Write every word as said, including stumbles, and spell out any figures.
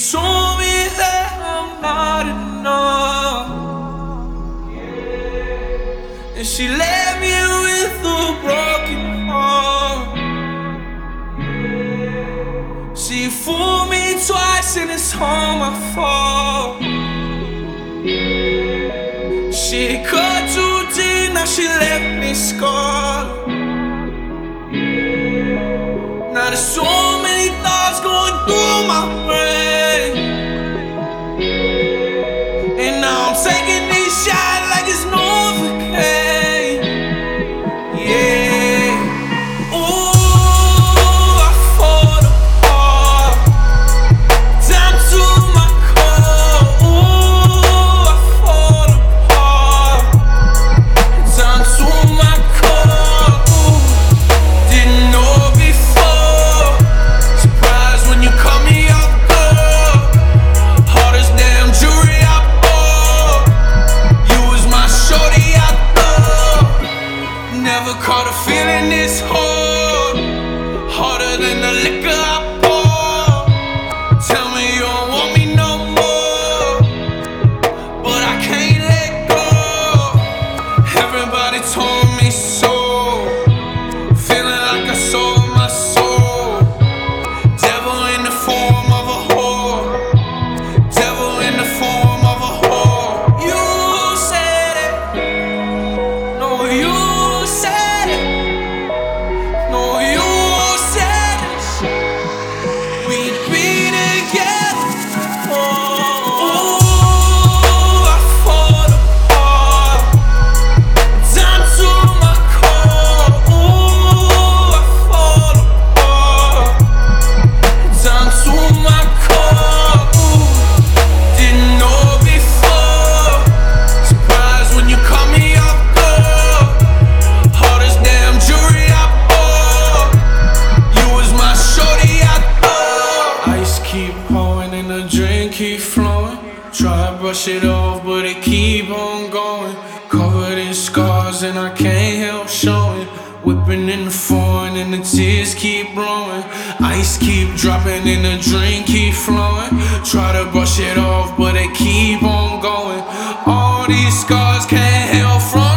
told me that I'm not enough, and she left me with a broken heart. She fooled me twice and it's all my fault. She cut too deep, now she left me scarred. Now there's so many thoughts going through my brain, and now I'm taking these shots like it's Novocaine. Yeah. Ooh, I fall apart, down to my core. Ooh, I fall apart, down to my core. Ooh, didn't know before. Surprised when you call me off guard. Hardest damn jewelry I bought. You was my shorty I thought. Never caught a feeling this hard, harder than the liquor I pour. Tell me you don't want me no more, but I can't let go. Everybody told me so, feeling like I sold my soul. Devil in the form of a whore, devil in the form of a whore. You said it, no you said it, no you said it, we'd be together. Oh, ooh, I fall apart, down to my core. Ooh, I fall apart, down to my core. Ooh, didn't know before. Surprised when you call me off guard. Hardest damn jewelry I bought. You was my shorty I thought. Ice keep pouring and the drink keep flowing. Try to brush it off, but it keep on going. Covered in scars and I can't help showing. Whipping in the foreign and the tears keep blowing. Ice keep dropping and the drink keep flowing. Try to brush it off, but it keep on going. All these scars can't help from